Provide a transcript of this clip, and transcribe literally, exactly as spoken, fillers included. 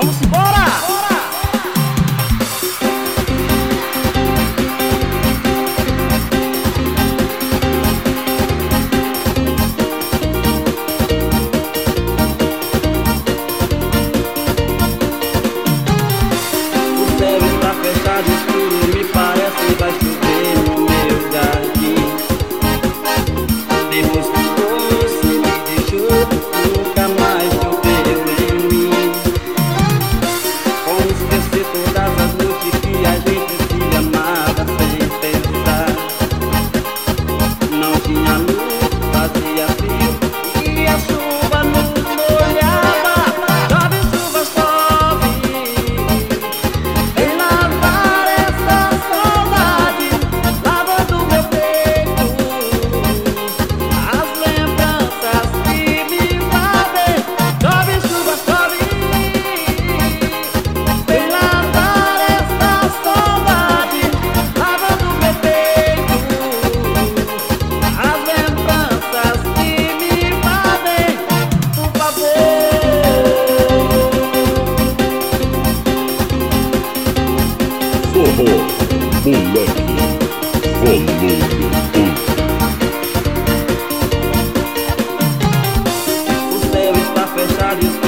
vamos embora! O céu está fechado, escuro, me parece vai chover no meu jardim. Depois que você me deixou, nunca mais choveu em mim. Como esquecer todas as noites que a gente se amava sem pensar? Não tinha luz, fazia frio e a chuva nos molhava. Chove, chuva, chove, vem lavar essa saudade, lavando meu peito, as lembranças que me invadem. Chove, chuva, chove, vem lavar essa saudade, lavando meu peito, as lembranças que me invadem. Por favor. Forró Moleque Volume um. O céu está fechado,